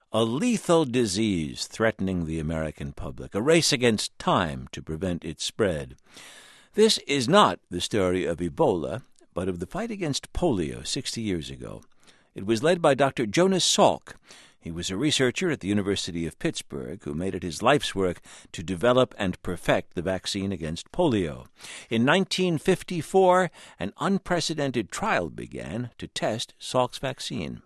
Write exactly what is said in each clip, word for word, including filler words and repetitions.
A lethal disease threatening the American public, a race against time to prevent its spread. This is not the story of Ebola, but of the fight against polio sixty years ago. It was led by Doctor Jonas Salk. He was a researcher at the University of Pittsburgh who made it his life's work to develop and perfect the vaccine against polio. In nineteen fifty-four, an unprecedented trial began to test Salk's vaccine.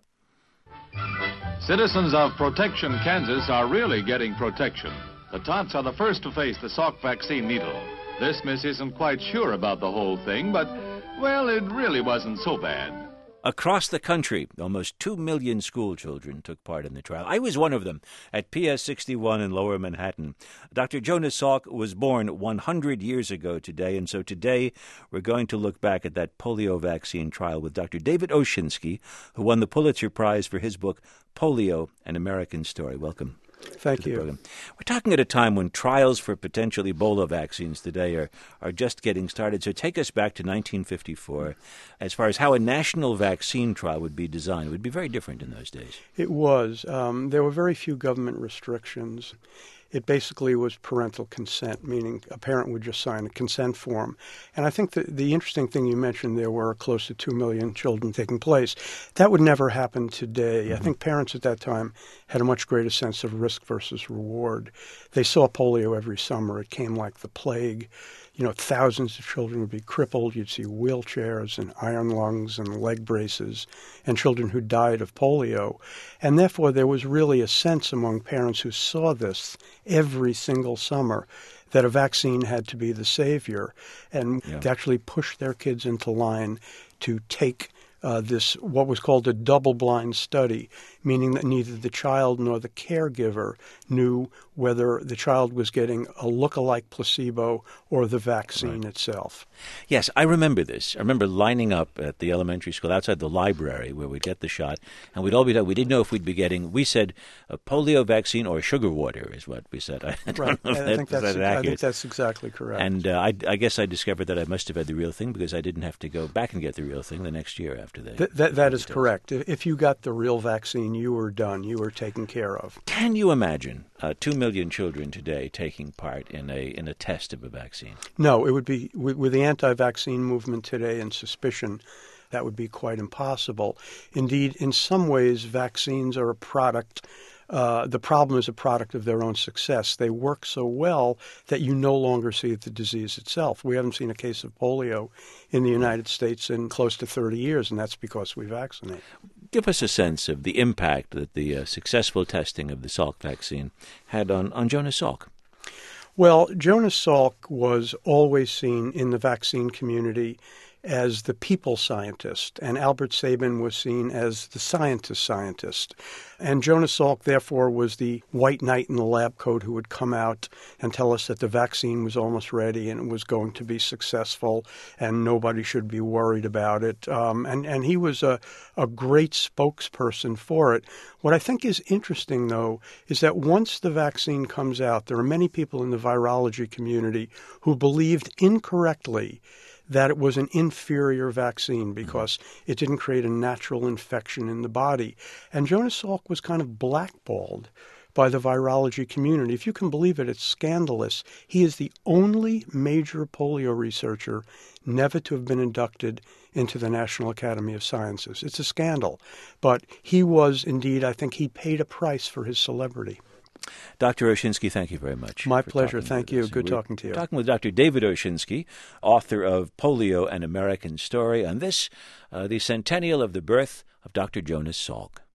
Citizens of Protection, Kansas are really getting protection. The Tots are the first to face the Salk vaccine needle. This miss isn't quite sure about the whole thing, but, well, it really wasn't so bad. Across the country, almost two million school children took part in the trial. I was one of them at P S sixty-one in Lower Manhattan. Doctor Jonas Salk was born one hundred years ago today, and so today we're going to look back at that polio vaccine trial with Doctor David Oshinsky, who won the Pulitzer Prize for his book, Polio, An American Story. Welcome. Thank you. Program. We're talking at a time when trials for potential Ebola vaccines today are, are just getting started. So take us back to nineteen fifty-four as far as how a national vaccine trial would be designed. It would be very different in those days. It was. Um, there were very few government restrictions. It basically was parental consent, meaning a parent would just sign a consent form. And I think the, the interesting thing you mentioned, there were close to two million children taking place. That would never happen today. Mm-hmm. I think parents at that time had a much greater sense of risk versus reward. They saw polio every summer. It came like the plague. You know, thousands of children would be crippled. You'd see wheelchairs and iron lungs and leg braces and children who died of polio. And therefore, there was really a sense among parents who saw this every single summer that a vaccine had to be the savior, and yeah. to actually push their kids into line to take Uh, this, what was called a double-blind study, meaning that neither the child nor the caregiver knew whether the child was getting a look-alike placebo or the vaccine right. itself. Yes, I remember this. I remember lining up at the elementary school outside the library where we'd get the shot, and we'd all be done. We didn't know if we'd be getting, we said, a polio vaccine or sugar water is what we said. I don't right. know if I, that, think that's, that I think that's exactly correct. And uh, I, I guess I discovered that I must have had the real thing because I didn't have to go back and get the real thing the next year after. That, that, that is correct. If you got the real vaccine, you were done. You were taken care of. Can you imagine uh, two million children today taking part in a in a test of a vaccine? No, it would be, with, with the anti-vaccine movement today and suspicion, that would be quite impossible. Indeed, in some ways, vaccines are a product. Uh, the problem is a product of their own success. They work so well that you no longer see the disease itself. We haven't seen a case of polio in the United States in close to thirty years, and that's because we vaccinate. Give us a sense of the impact that the uh, successful testing of the Salk vaccine had on, on Jonas Salk. Well, Jonas Salk was always seen in the vaccine community as the people scientist, and Albert Sabin was seen as the scientist scientist. And Jonas Salk, therefore, was the white knight in the lab coat who would come out and tell us that the vaccine was almost ready and it was going to be successful and nobody should be worried about it. Um, and, and he was a, a great spokesperson for it. What I think is interesting, though, is that once the vaccine comes out, there are many people in the virology community who believed incorrectly that it was an inferior vaccine because it didn't create a natural infection in the body. And Jonas Salk was kind of blackballed by the virology community. If you can believe it, it's scandalous. He is the only major polio researcher never to have been inducted into the National Academy of Sciences. It's a scandal. But he was, indeed, I think he paid a price for his celebrity. Doctor Oshinsky, thank you very much. My pleasure. Thank you. Good talking to you. Talking with Doctor David Oshinsky, author of Polio, An American Story, on this, uh, the centennial of the birth of Doctor Jonas Salk.